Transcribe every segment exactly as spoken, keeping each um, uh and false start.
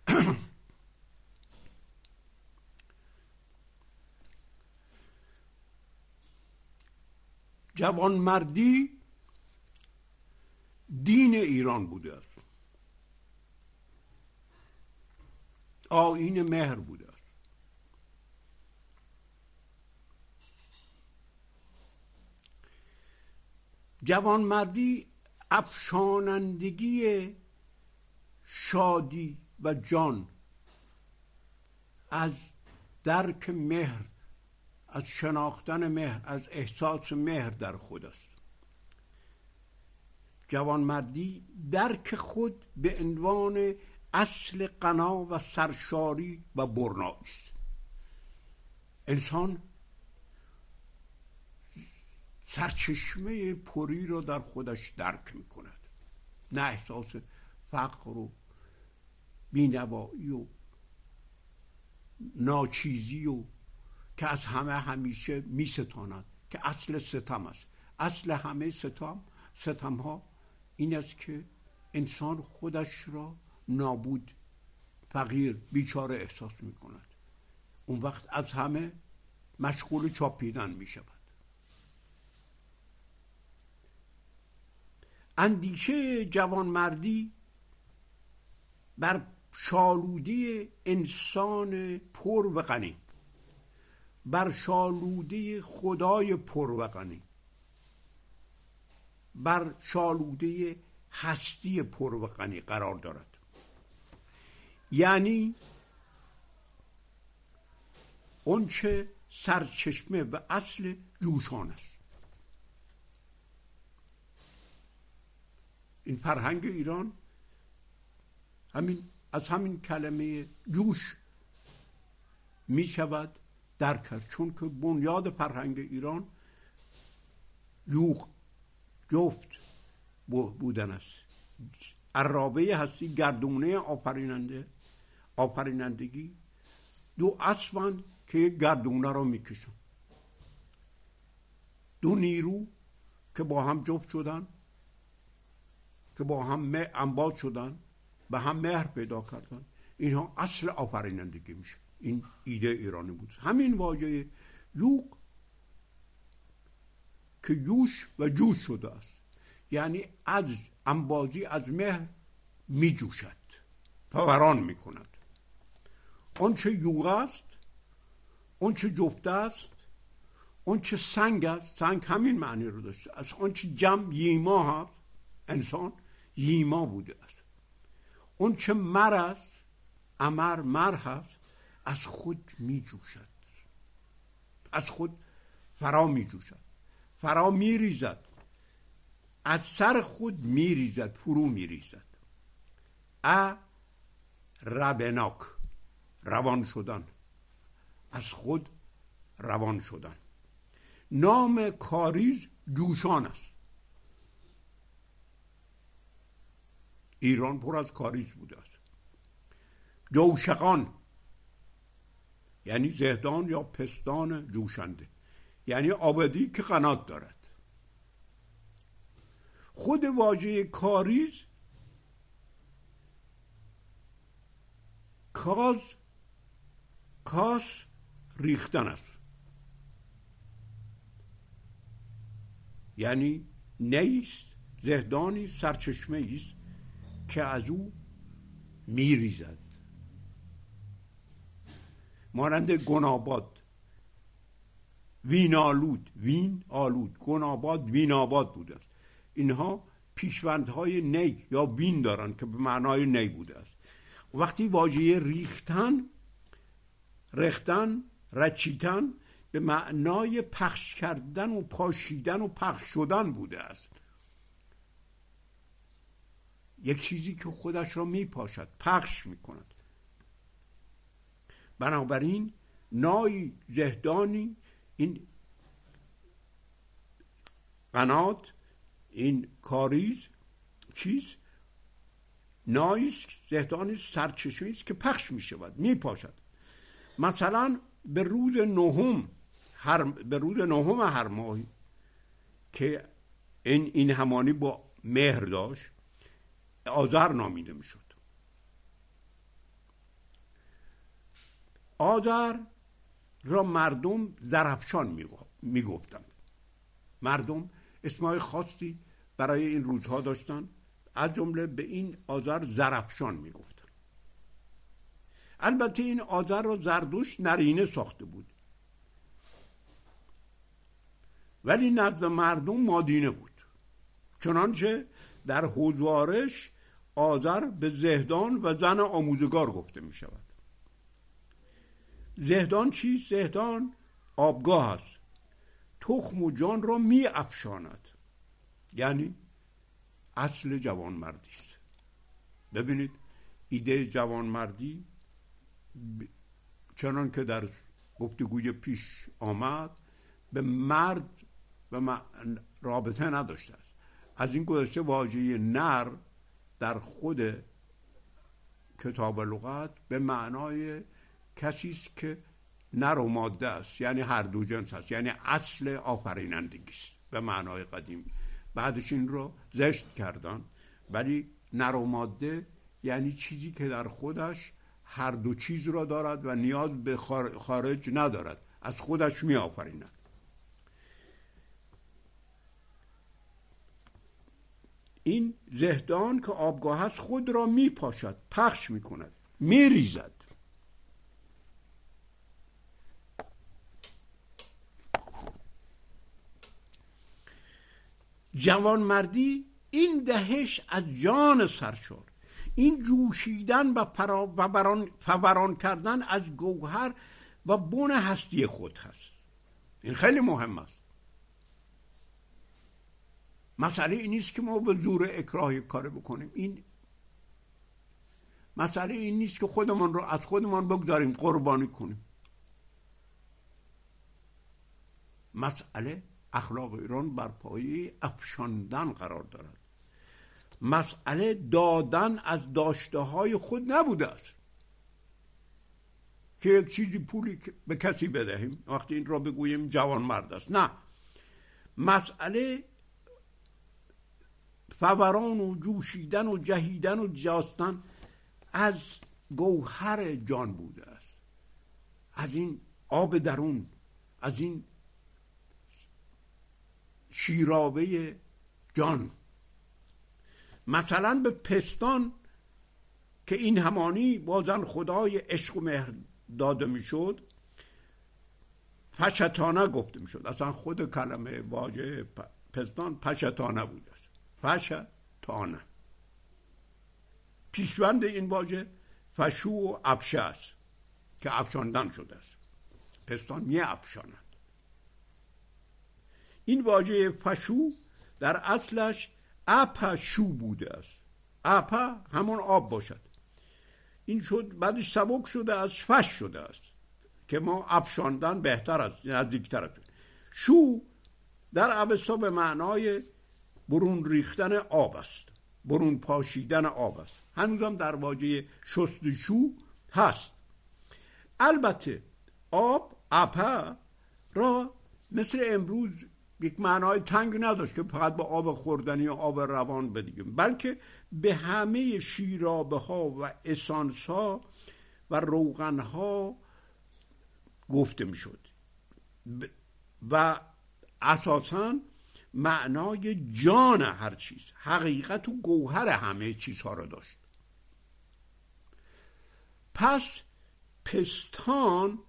جوانمردی دین ایران بوده است، آیین مهر بوده است. جوانمردی افشانندگی شادی و جان از درک مهر، از شناختن مهر، از احساس مهر در خود است. جوانمردی درک خود به عنوان اصل غنا و سرشاری و برنایی است. انسان سرچشمه پری رو در خودش درک می کند، نه احساس فقر و بینوایی و ناچیزی و که از همه همیشه می ستاند، که اصل ستم است. اصل همه ستم ستم ها این است که انسان خودش را نابود، فقیر، بیچاره احساس می کند. اون وقت از همه مشغول چاپیدن می شود. اندیشه جوانمردی بر شالودی انسان پر و غنی، بر شالودی خدای پر و غنی، بر شالودی هستی پر و غنی قرار دارد. یعنی اون چه سرچشمه و اصل جوشان است. این فرهنگ ایران همین از همین کلمه جوش می شود درک کرد، چون که بنیاد فرهنگ ایران یوغ، جفت بودن است. عرابه هستی، گردونه آفریننده، آفرینندگی، دو اسبند که یک گردونه رو میکشن، دو نیرو که با هم جفت شدن، که با هم انباز شدن، به هم مهر پیدا کردن. اینها اصل آفرینندگی میشه. این ایده ایرانی بود. همین واژه یوغ که یوش و جوش شده است، یعنی از انبازی از مهر می جوشد، فوران می کند. اون چه یوغ است، اون چه جفته است، اون چه سنگ است، سنگ همین معنی رو داشته، از اون چه جمع ییما هست، انسان ییما بوده است. اون چه مر است، امر مر هست، از خود می جوشد، از خود فرا می جوشد، فرا می ریزد، از سر خود می ریزد، فرو می ریزد. ا ربناک، روان شدن، از خود روان شدن. نام کاریز جوشان است. ایران پر از کاریز بوده است. جوشقان یعنی زهدان یا پستان جوشنده، یعنی آبادی که قنات دارد. خود واژه کاریز، کاز، کاس، ریختن است. یعنی نیست، زهدانی، سرچشمه است که از او میریزد. مانند گناباد، وینالود، وین آلود، گناباد، ویناباد بوده است. اینها پیشوندهای نی یا وین دارن که به معنای نی بوده است. وقتی واژه ریختن، رختن، رچیتن به معنای پخش کردن و پاشیدن و پخش شدن بوده است. یک چیزی که خودش را می پاشد، پخش می کند. بنابراین نای زهدانی، این قنات، این کاریز چیز نایست، زهدانی سرچشمه است که پخش می شود، می پاشد. مثلا به روز نهم هر به روز نهم هر ماهی که این این همانی با مهر داشت، آذر نامیده می شد. آذر را مردم زرافشان میگفتند. مردم اسمای خاصی برای این روزها داشتن، از جمله به این آذر زرافشان میگفتن. البته این آذر را زردوشت نرینه ساخته بود، ولی نزد مردم مادینه بود. چنانچه در حوزوارش آذر به زهدان و زن آموزگار گفته می شود. زهدان چیست؟ زهدان آبگاه است، تخم و جان را می افشاند، یعنی اصل جوانمردی است. ببینید ایده جوانمردی چنان که در گفتگوی پیش آمد به مرد و رابطه نداشته است. از این گذشته واژه نر در خود کتاب لغت به معنای کسی است که نر و ماده است، یعنی هر دو جنس است، یعنی اصل آفرینندگی است به معنای قدیم. بعدش این رو زشت کردن، ولی نر و ماده یعنی چیزی که در خودش هر دو چیز را دارد و نیاز به خارج ندارد، از خودش می آفریند. این زهدان که آبگاه است خود را می پاشد، پخش می کند، می ریزد. جوانمردی این دهش از جان سرشار، این جوشیدن و فوران کردن از گوهر و بن هستی خود هست. این خیلی مهم است. مسئله این نیست که ما به زور اکراه کار بکنیم. این مسئله این نیست که خودمان رو از خودمان بگذاریم قربانی کنیم. مسئله اخلاق ایران بر پایه افشاندن قرار دارد. مسئله دادن از داشته های خود نبوده است که یک چیزی پولی به کسی بدهیم وقتی این را بگوییم جوان مرد است. نه، مسئله فوران و جوشیدن و جهیدن و جاستن از گوهر جان بوده است، از این آب درون، از این شیرابه جان. مثلا به پستان که این همانی بازن خدای عشق و مهر داده میشد، پشتانه گفته میشد. اصلا خود کلمه واژه پستان پشتانه بوده است. پشتانه پیشوند این واژه فشو و ابشه است که افشاندن شده است. پستان می افشاند. این واژه فشو در اصلش اپشو بوده است. اپا همون آب باشد. این شد بعدش سبک شده از فش شده است که ما افشاندن بهتر است، نزدیکتر است. شو در اوستا به معنای برون ریختن آب است، برون پاشیدن آب است. هنوزم در واژه شستشو هست. البته آب اپا را مثل امروز یک معنای تنگ نداشت که فقط به آب خوردنی و آب روان بدیم، بلکه به همه شیرابه ها و اسانس ها و روغن ها گفته می شد و اساساً معنای جان هر چیز، حقیقت و گوهر همه چیزها را داشت. پس پستان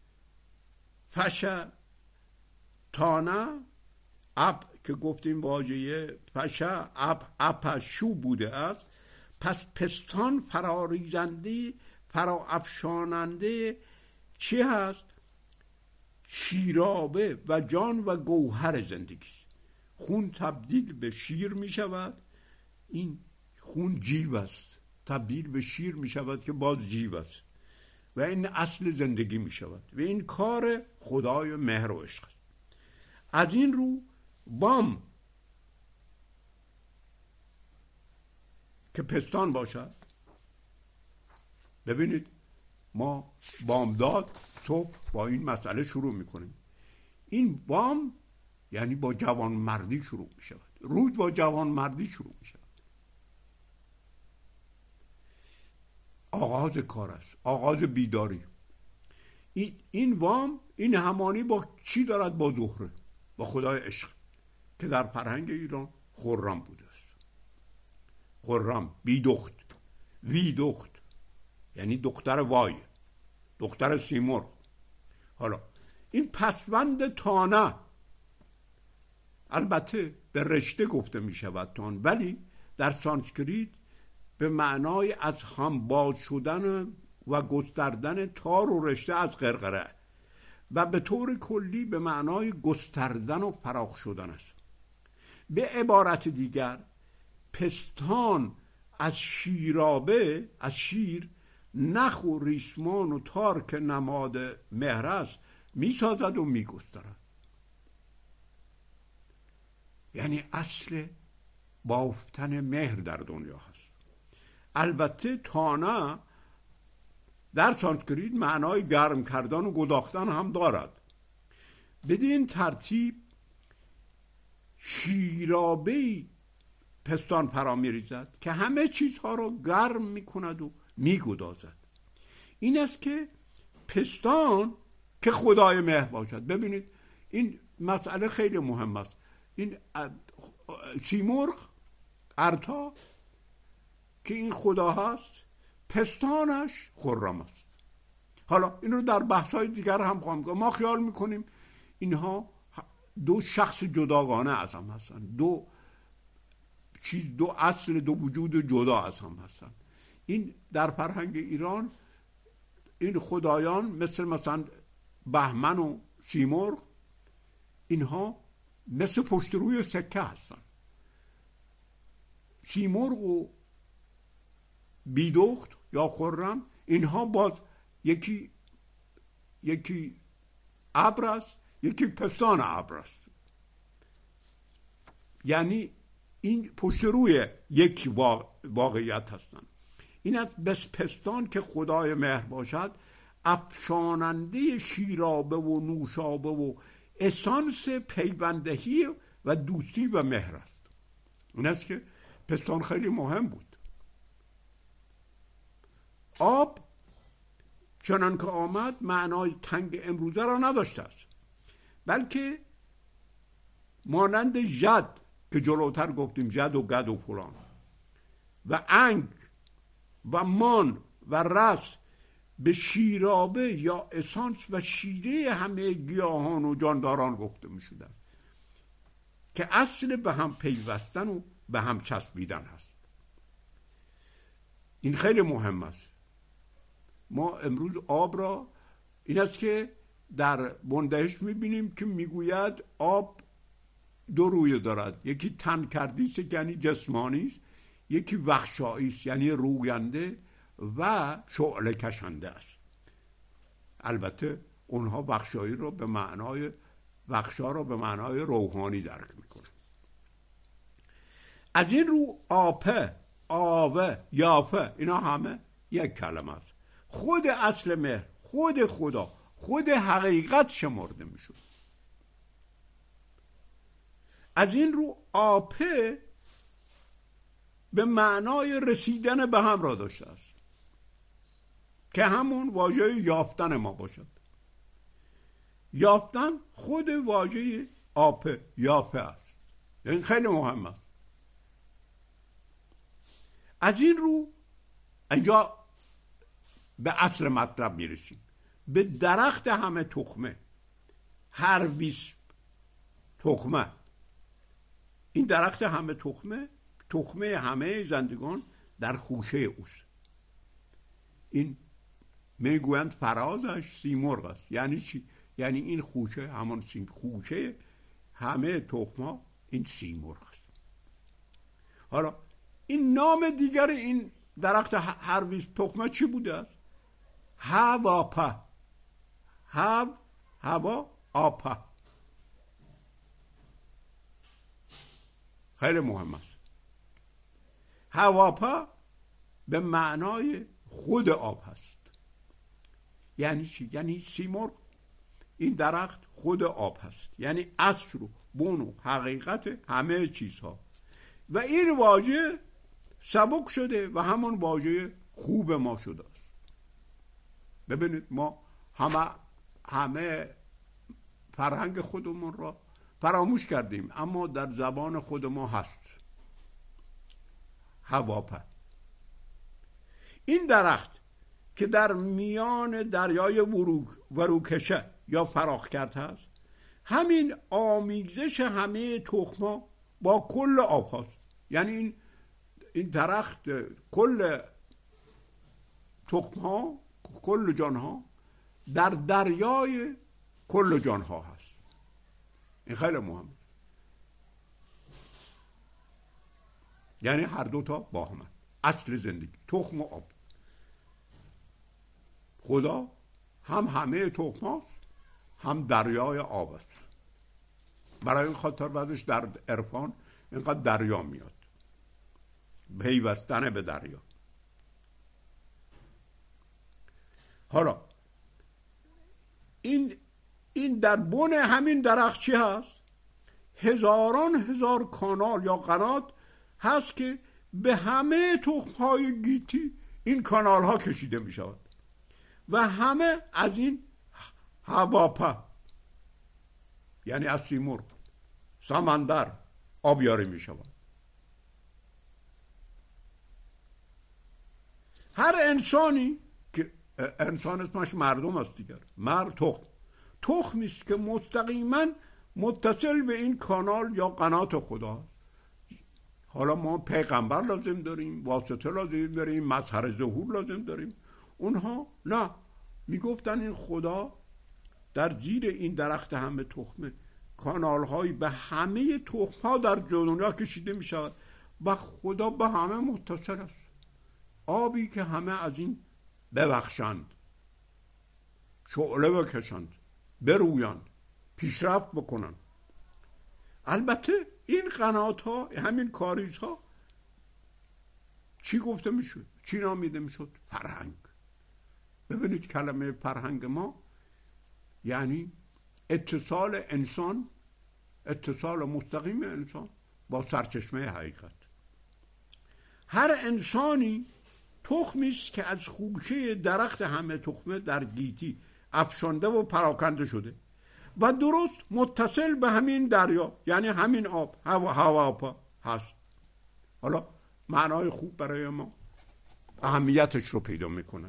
فشه تانه اپ که گفتیم واژه فشه اپ اپشو بوده است. پس پستان فراریزنده فرا افشاننده چی هست؟ شیرابه و جان و گوهر زندگی است. خون تبدیل به شیر می شود، این خون جیو است، تبدیل به شیر می شود که باز جیو است و این اصل زندگی می شود و این کار خدای مهر و عشق است. از این رو بام که پستان باشد، ببینید ما بامداد صبح با این مسئله شروع می کنیم. این بام یعنی با جوان مردی شروع می شود، روز با جوان مردی شروع می شود. آغاز کار است، آغاز بیداری. این, این وام این همانی با چی دارد؟ با زهره، با خدای عشق که در فرهنگ ایران خرم بوده است. خرم بی دخت، وی دخت یعنی دختر وای، دختر سیمرغ. حالا این پسوند تانه البته به رشته گفته می شود تان، ولی در سانسکریت به معنای از هم باز شدن و گستردن تار و رشته از قرقره و به طور کلی به معنای گستردن و فراخ شدن است. به عبارت دیگر پستان از شیرابه، از شیر، نخ و ریسمان و تار که نماد مهر است می سازد و می گسترد. یعنی اصل بافتن مهر در دنیا هست. البته تانه در سانسکریت معنای گرم کردن و گداختن هم دارد. بدین ترتیب شیرابه‌ای پستان فرا می‌ریزد که همه چیزها را گرم می‌کند و می‌گدازد. این است که پستان که خدای مهر باشد. ببینید این مسئله خیلی مهم است. این سیمرغ، ارتا که این خدا هست، پستانش خرم است. حالا این رو در بحث‌های دیگر هم خواهم گفت. ما خیال میکنیم اینها دو شخص جداگانه از هم هستن، دو چیز، دو اصل، دو وجود جدا از هم هستن. این در فرهنگ ایران این خدایان مثل مثلا بهمن و سیمرغ، اینها مثل پشت روی سکه هستن. سیمرغ و بیدخت یا خرم اینها باز یکی یکی ابر است، یکی پستان ابر است. یعنی این پشت روی یک واقعیت هستند. این از بس پستان که خدای مهر باشد، افشاننده شیرابه و نوشابه و اسانس پیوندهی و دوستی و مهر است. این است که پستان خیلی مهم بود. آب چنان که آمد معنای تنگ امروزه را نداشته است، بلکه مانند جد که جلوتر گفتیم، جد و گد و فلان، و انگ و مان و رس به شیرابه یا اسانس و شیره همه گیاهان و جانداران گفته می شود که اصل به هم پیوستن و به هم چسبیدن هست. این خیلی مهم است. ما امروز آب را، این است که در بندهش می بینیم که می گوید آب دو روی دارد، یکی تن کردی است یعنی جسمانی است، یکی وخشایی است یعنی روینده و شعله کشنده است. البته اونها وخشایی رو به معنای وخشا رو به معنای روحانی درک میکنه. از این رو آپه، آوه، یافه اینا همه یک کلمه است. خود اصل مهر، خود خدا، خود حقیقت شمرده میشود. از این رو آپه به معنای رسیدن به هم را داشته است که همون واژه یافتن ما باشد. یافتن خود واژه آپه، یافه است. این خیلی مهم است. از این رو اینجا به اصل مطلب میرسیم. به درخت همه تخمه، هر بیس تخمه. این درخت همه تخمه، تخمه همه زندگان در خوشه اوست. این میگویند فرازش سیمرغ است. یعنی چی؟ یعنی این خوشه، همون سیم خوشه همه تخمه، این سیمرغ است. حالا این نام دیگر این درخت هر بیس تخمه چی بوده است؟ هواپا. هوا، هوا، آپا. خیلی مهم است. هواپا به معنای خود آب هست. یعنی چی؟ یعنی سیمرغ، این درخت خود آب هست، یعنی اصل و بن و حقیقت همه چیزها. و این واژه سبک شده و همون واژه خوب ما شده است. ببینید ما همه همه فرهنگ خودمون را فراموش کردیم، اما در زبان خود ما هست. هواپه. این درخت که در میان دریای وروکشه یا فراخکرد هست، همین آمیزش همه تخم‌ها با کل آب هست. یعنی این این درخت کل تخم‌ها، کل جانها در دریای کل جانها هست. این خیلی مهمه. یعنی هر دوتا با هم اصل زندگی، تخم و آب. خدا هم همه تخم هاست، هم دریای آب است. برای این خاطر بعدش در عرفان اینقدر دریا میاد، پیوستن به دریا. حالا این این در بن همین درخت چی هست؟ هزاران هزار کانال یا قنات هست که به همه تخم‌های گیتی این کانال ها کشیده می شود و همه از این هواپه، یعنی از سیمرغ، سمندر آبیاری می شود. هر انسانی که انسان اسمش مردم است دیگر، مرد تخم تخمی است که مستقیما متصل به این کانال یا قنات خدا است. حالا ما پیغمبر لازم داریم، واسطه لازم داریم، مظهر ظهور لازم داریم. اونها نه، میگفتن این خدا در زیر این درخت همه تخمه کانال هایی به همه تخم ها در دنیا کشیده می شود و خدا به همه متصل است. آبی که همه از این ببخشند، شعله بکشند، برویند، پیشرفت بکنند. البته این قنات ها، همین کاریز ها چی گفته میشد؟ چی نامیده میشد؟ فرهنگ. ببینید کلمه فرهنگ ما یعنی اتصال انسان، اتصال مستقیم انسان با سرچشمه حقیقت. هر انسانی تخمی است که از خوشه درخت همه تخمه در گیتی افشانده و پراکنده شده و درست متصل به همین دریا، یعنی همین آب، هوا هواپا هست. حالا معنای خوب برای ما اهمیتش رو پیدا میکنه.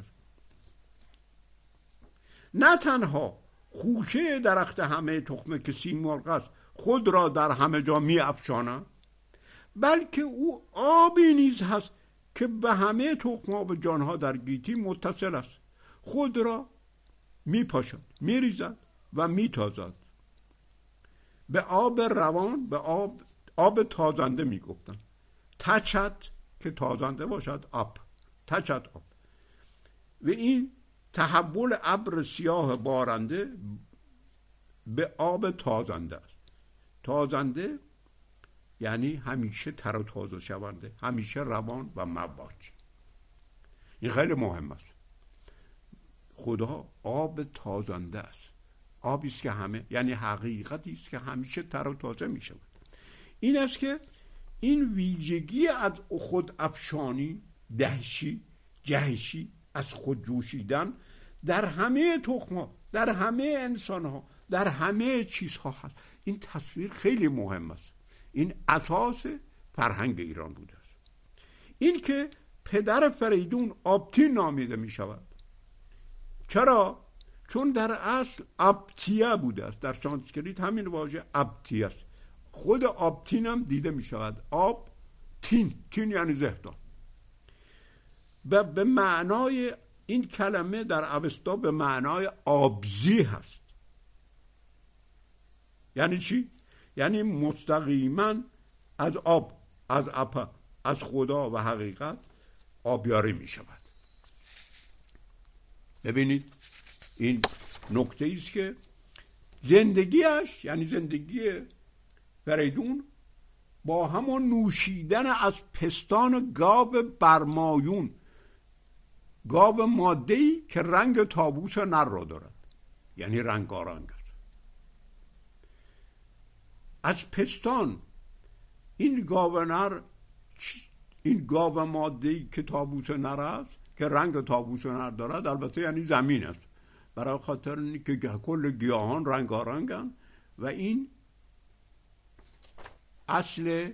نه تنها خوشه درخت همه تخمه که سیمرغ است خود را در همه جا می افشاند، بلکه او آبی نیز هست که به همه تخم‌ها و جانها در گیتی متصل است. خود را می پاشد، می ریزد و می تازد. به آب روان، به آب آب تازنده می گفتن. تچت که تازنده باشد آب، تچت آب. و این تحول ابر سیاه بارنده به آب تازنده است. تازنده یعنی همیشه تر و تازه شونده، همیشه روان و مواج. این خیلی مهم است. خدا آب تازنده است، آبی است که همه، یعنی حقیقتی است که همیشه تر و تازه می شود. این است که این ویژگی از خود افشانی، دهشی، جهشی، از خود جوشیدن در همه تخم‌ها، در همه انسان‌ها، در همه چیزها هست. این تصویر خیلی مهم است. این اساس فرهنگ ایران بوده است. این که پدر فریدون آبتین نامیده می شود. چرا؟ چون در اصل آبتیه بوده است. در سانسکریت همین واژه آبتیه است. خود آبتین هم دیده می شود. آب تین، تین یعنی زهدان. و به معنای این کلمه در اوستا به معنای آبزی هست. یعنی چی؟ یعنی مستقیما از آب، از اپا، از خدا و حقیقت آبیاری می شود. ببینید این نکته است که زندگیش، یعنی زندگی فریدون، با همون نوشیدن از پستان گاو برمایون، گاو ماده‌ای که رنگ طاووس نر را دارد، یعنی رنگارنگ است. از پستان این گاو نر، این گاو ماده‌ای که طاووس نر است، که رنگ طاووس نر دارد، البته یعنی زمین است. برای خاطر اینکه کل گیاهان رنگارنگن و این اصل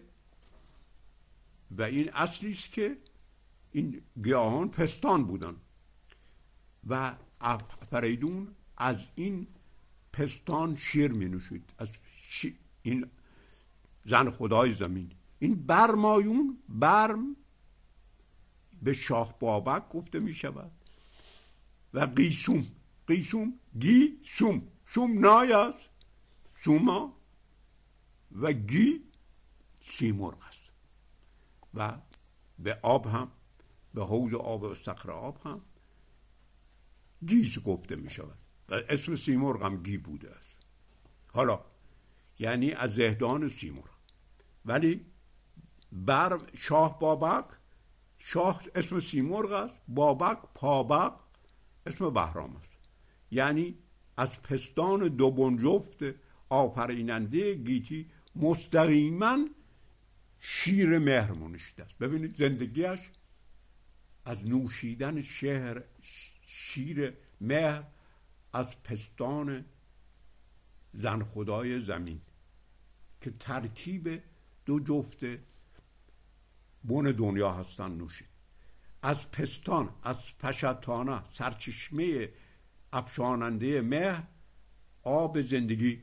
و این اصلی است که این گیاهان پستان بودن و فریدون از این پستان شیر می نوشید، از شی... این زن خدای زمین. این برمایون، برم به شاه بابک گفته می شود و قیسوم، قیسوم گی سوم، سوم نای است سوما و گی سیمرغ است و به آب هم، به حوض آب و استخر آب هم گیز گفته می شود و اسم سیمرغ هم گی بوده است. حالا یعنی از زهدان سیمرغ. ولی بر شاه بابک، شاه اسم سیمرغ است، بابک پابک اسم بهرام است. یعنی از پستان دو بنجفت آفریننده گیتی مستقیما شیر مهر نوشیده است. ببینید زندگیش از نوشیدن شهر شیر مهر از پستان زن خدای زمین که ترکیب دو جفت بن دنیا هستن نوشید. از پستان، از پشتانه، سرچشمه افشاننده مهر، آب زندگی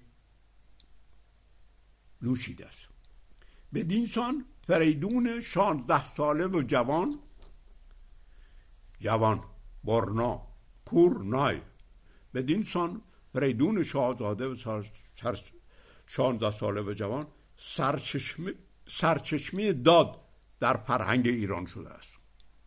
نوشیده است. بدین سان فریدون شانزده ساله و جوان، جوان برنا پور نای، بدین سان فریدون شاهزاده و سر شانزده ساله و جوان سرچشمه سرچشمه داد در فرهنگ ایران شده است.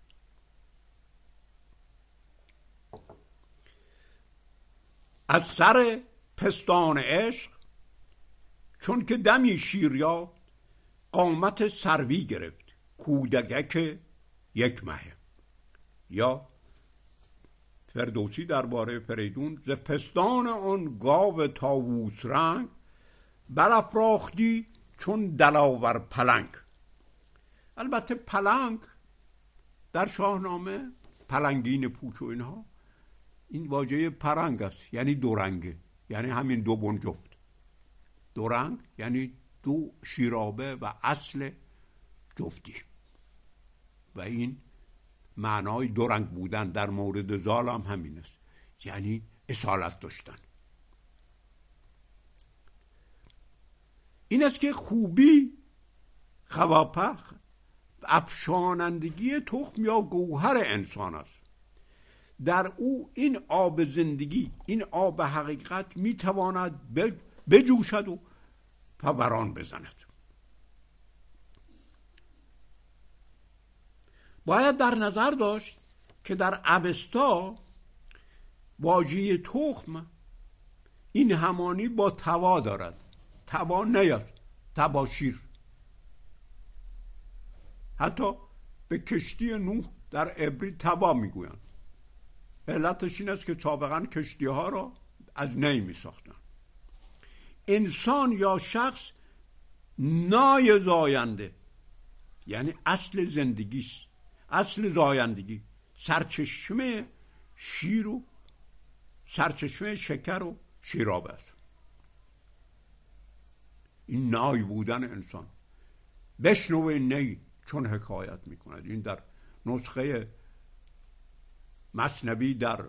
از سر پستان عشق چون که دمی شیر یافت، قامت سروی گرفت کودکک یک مهه. یا فردوسی درباره فریدون: ز پستان آن گاو طاووس رنگ، برافراختی چون دلاور پلنگ. البته پلنگ در شاهنامه، پلنگین پوچ و اینها، این واژه پرنگ است، یعنی دو رنگه، یعنی همین دو بنجفت. دو رنگ یعنی دو شیرابه و اصل جفتی و این معنای دو رنگ بودن در مورد زال هم همین است، یعنی اصالت داشتن. این است که خوبی خواپخ افشانندگی تخم یا گوهر انسان است. در او این آب زندگی، این آب حقیقت میتواند بجوشد و فوران بزند. باید در نظر داشت که در اوستا واژه تخم این همانی با توا دارد. توا نیست، تباشیر. حتی به کشتی نوح در عبری توا میگویند. علتش این است که سابقا کشتی ها را از نی می ساختن. انسان یا شخص نای زاینده، یعنی اصل زندگیست، اصل زایندگی، سرچشمه شیر و سرچشمه شکر و شیراب است. این نای بودن انسان. بشنو نی چون حکایت میکند. این در نسخه مثنوی در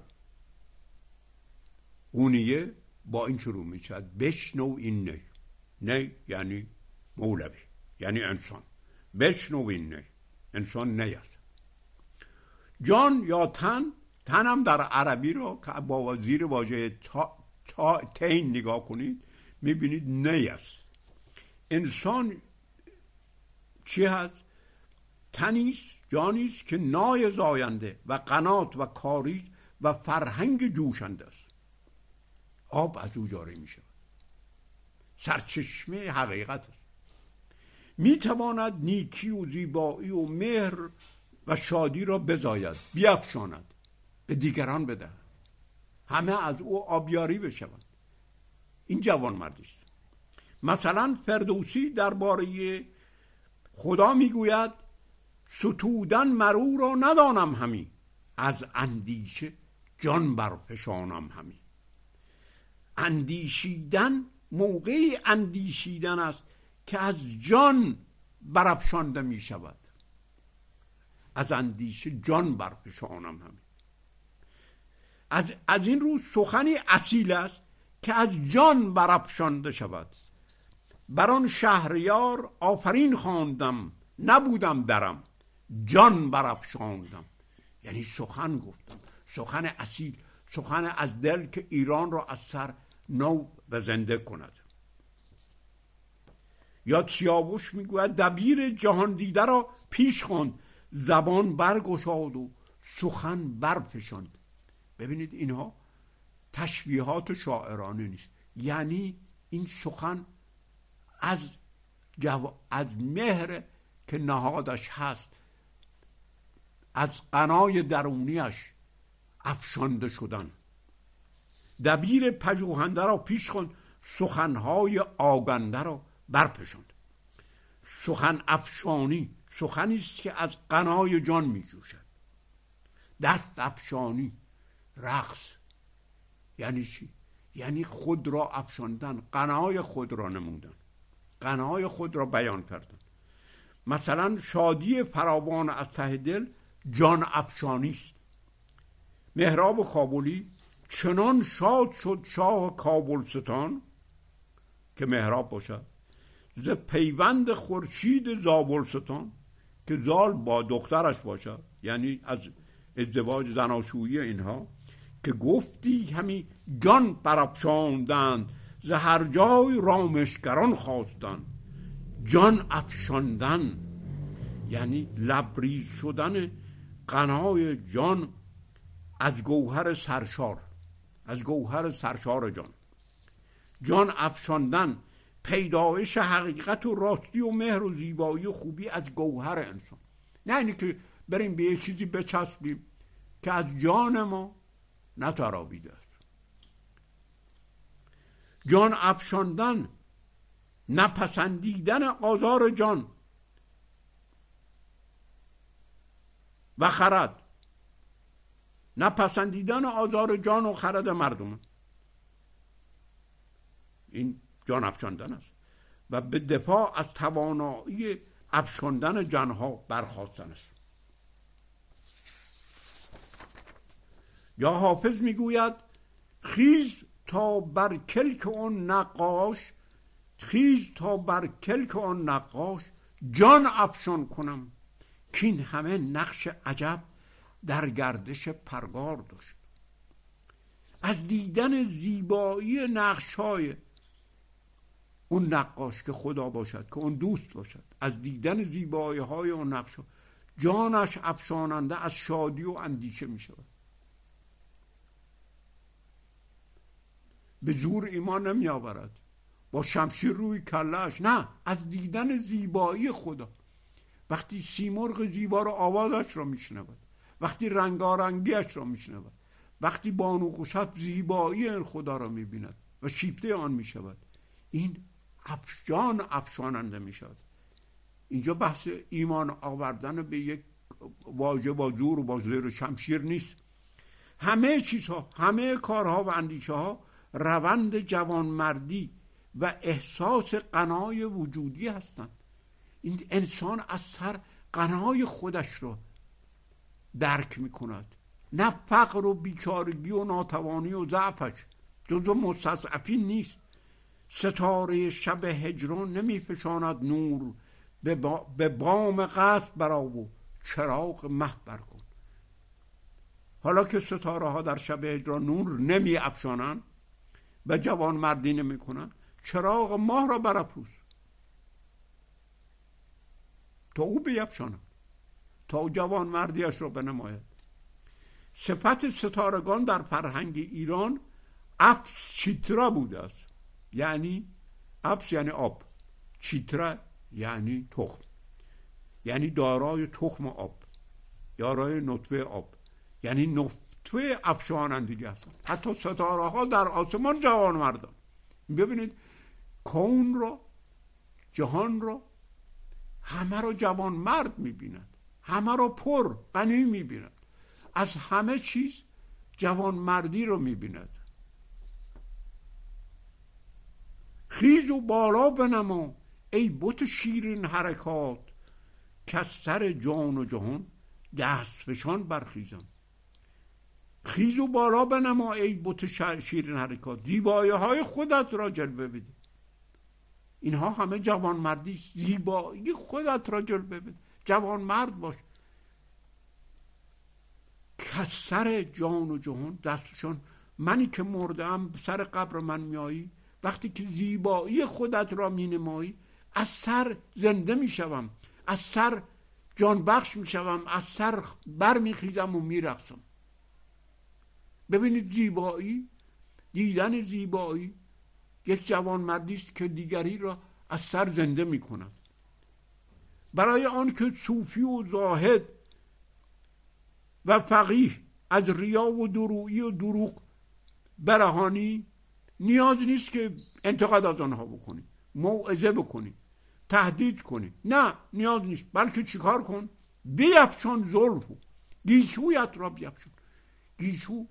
قونیه با این شروع میشد: بشنو این نی. نی یعنی مولوی، یعنی انسان. بشنو این نی، انسان نی است. جان یا تن، تنم در عربی رو که با زیر واژه تا، تا، تین نگاه کنید میبینید نی است. انسان چی هست؟ تنیست، جانیست که نای زاینده و قنات و کاریز و فرهنگ جوشنده است. آب از او جاری می شود، سرچشمه حقیقت است. می تواند نیکی و زیبایی و مهر و شادی را بزاید، بیفشاند، به دیگران بدهد، همه از او آبیاری بشوند. این جوان مردی است. مثلا فردوسی درباره خدا میگوید: ستودن مرو را ندانم همی، از اندیشه جان برفشانم همی. اندیشیدن موقعی اندیشیدن است که از جان برافشانده می شود. از اندیشه جان برفشانم همی. از, از این رو سخنی اصیل است که از جان برافشانده شود. بر آن شهریار آفرین خواندم، نبودم درم جان برافشاندم. یعنی سخن گفتم، سخن اصیل، سخن از دل که ایران را از سر نو و زنده کند. یا سیاوش میگوید دبیر جهان دیده را پیش خواند، زبان برگشاد و سخن برفشاند. ببینید اینها تشبیهات شاعرانه نیست، یعنی این سخن از جو... از مهر که نهادش هست، از قنای درونیش افشانده شدن. دبیر پژوهنده را پیش خواند، سخنهای آگنده را برفشاند. سخن افشانی سخنی است که از قنای جان می جوشد. دست افشانی رقص یعنی چی؟ یعنی خود را افشاندن، قنای خود را نمودن، قنای خود را بیان کردن. مثلا شادی فراوان از ته دل جان افشانی است. مهراب کابلی چنان شاد شد شاه کابلستان، که مهراب باشد، ز پیوند خورشید زابلستان، که زال با دخترش باشد، یعنی از ازدواج زناشویی اینها، که گفتی همی جان برافشاندند، ز هر جای رامشگران خواستند. جان افشاندن یعنی لبریز شدن قنای جان از گوهر سرشار، از گوهر سرشار جان. جان افشاندن پیدایش حقیقت و راستی و مهر و زیبایی و خوبی از گوهر انسان. نه اینی که بریم به یه چیزی بچسبیم که از جان ما نترابیده است. جان افشاندن نپسندیدن آزار جان و خرد، نپسندیدن آزار جان و خرد مردم، این جان افشاندن است. و به دفاع از توانایی افشاندن جانها برخاستن است. یا حافظ میگوید خیز تا بر کلک اون نقاش، خیز تا بر کلک اون نقاش، جان افشان کنم، که این همه نقش عجب در گردش پرگار داشت. از دیدن زیبایی نقش‌های اون نقاش که خدا باشد، که اون دوست باشد، از دیدن زیبایی های اون نقش‌ها جانش افشاننده از شادی و اندیشه می شود. به زور ایمان نمی آورد، با شمشیر روی کلهش، نه، از دیدن زیبایی خدا. وقتی سیمرغ زیبا رو آوازش را میشنود، وقتی رنگارنگیش را میشنود، وقتی بانو گشت زیبایی این خدا را میبیند و شیفته آن میشود، این افشان افشاننده میشود. اینجا بحث ایمان آوردن به یک واژه با زور و با زیر شمشیر نیست. همه چیزها، همه کارها و اندیشه ها روند جوانمردی و احساس قنای وجودی هستند. این انسان از سر قنای خودش رو درک میکند، نه فقر و بیچارگی و ناتوانی و ضعفش. جزو مستضعفین نیست. ستاره شب هجران نمیفشاند نور، به, با به بام قصد براو و چراغ مه برکن. حالا که ستاره ها در شب هجران نور نمی افشانند و جوان مردی نمی کنند، چراغ ماه را برافروز تا او بیفشاند، تا جوان مردیش را بنماید. صفت ستارگان در فرهنگ ایران اپس چیترا بوده است. یعنی اپس یعنی آب، چیترا یعنی تخم، یعنی دارای تخم آب، دارای نطفه آب، یعنی نطفه افشانندگی هستند. حتی ستاره ها در آسمان جوان مردان. ببینید کون را، جهان را، همه را جوان مرد میبیند، همه را پر غنی میبیند، از همه چیز جوانمردی رو میبیند. خیز و بالا بنما ای بت شیرین حرکات، که از سر جان و جهان دست فشان برخیزم. خیز و بالا بنما ای بت شیرین حرکات، زیبایی های خودت را جلوه بده. اینها همه جوانمردی است. زیبایی خودت را جلوه بده، جوانمرد باش. که سر جان و جهان دستشان، منی که مردم سر قبر من میایی، وقتی که زیبایی خودت را می نمایی، از سر زنده می شوم، از سر جان بخش می شوم، از سر بر می خیزم و می رقصم. ببینید زیبایی، دیدن زیبایی یک جوانمردی است که دیگری را از سر زنده می کند. برای آن که صوفی و زاهد و فقیه از ریا و درویی و دروغ برهانی، نیاز نیست که انتقاد از آنها بکنی، موعظه بکنی، تهدید کنی، نه نیاز نیست. بلکه چیکار کن؟ بیفشان زلفو، گیسویت را بیفشان. گیسو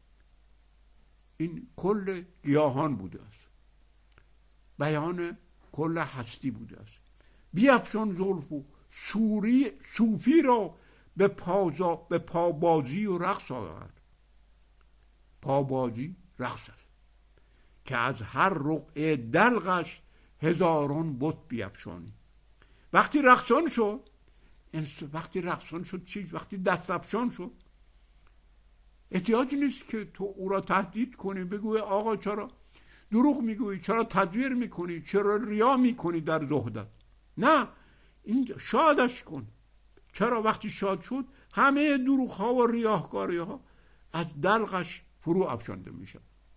این کل گیاهان بوده است، بیان کل هستی بوده است. بیفشان زلفو، سوری صوفی را به پازا به پابازی و رقص آورد. پابازی رقص است که از هر رقعه دلقش هزاران بت بیفشانی. وقتی رقصان شد، وقتی رقصان شد چیز وقتی دست افشان شد، احتیاج نیست که تو او را تهدید کنی، بگوی آقا چرا دروغ میگویی، چرا تزویر میکنی، چرا ریا میکنی در زهدت. نه، این شادش کن. چرا وقتی شاد شد همه دروغ ها و ریاکاری ها از دلقش فرو افشانده میشه.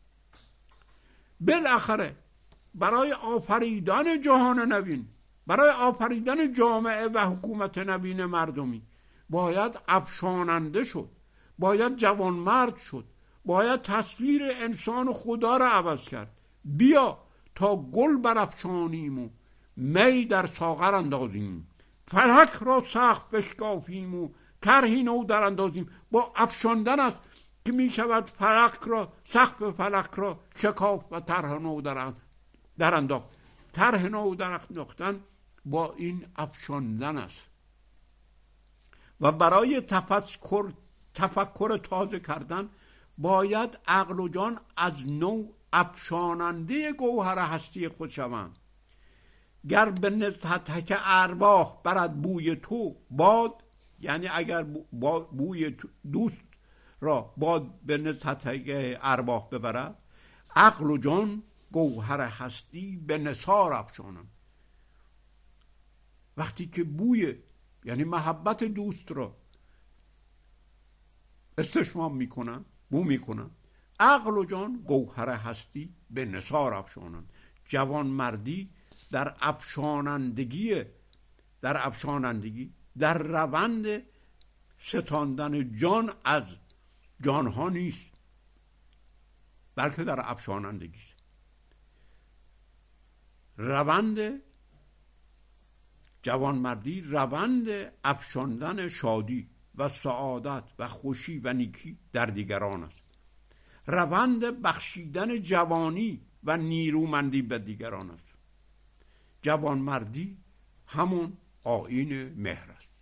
بالاخره برای آفریدن جهان نوین، برای آفریدن جامعه و حکومت نوین مردمی باید افشاننده شد، باید جوانمرد شد، باید تصویر انسان و خدا را عوض کرد. بیا تا گل برافشانیم و می در ساغر اندازیم، فلک را سقف بشکافیم و طرحی نو در اندازیم. با افشاندن است که می شود فلک را، سقف فلک را شکاف و طرح نو در انداخت. طرح نو در انداختن با این افشاندن است. و برای تفکر تفکر تازه کردن باید عقل و جان از نو افشاننده گوهر هستی خود شوند. گر به نزهتک ارواح برد بوی تو باد، یعنی اگر بوی دوست را باد به نزهتک ارواح ببرد، عقل و جان گوهر هستی به نثار افشانند. وقتی که بوی یعنی محبت دوست را استشمام میکنن، بو میکنن، عقل و جان گوهر هستی به نثار افشانند. جوانمردی در افشانندگی در افشانندگی در روند ستاندن جان از جانها نیست، بلکه در افشانندگی است. روند جوانمردی روند افشاندن شادی و سعادت و خوشی و نیکی در دیگران است. روند بخشیدن جوانی و نیرومندی به دیگران است. جوانمردی همون آیین مهر است.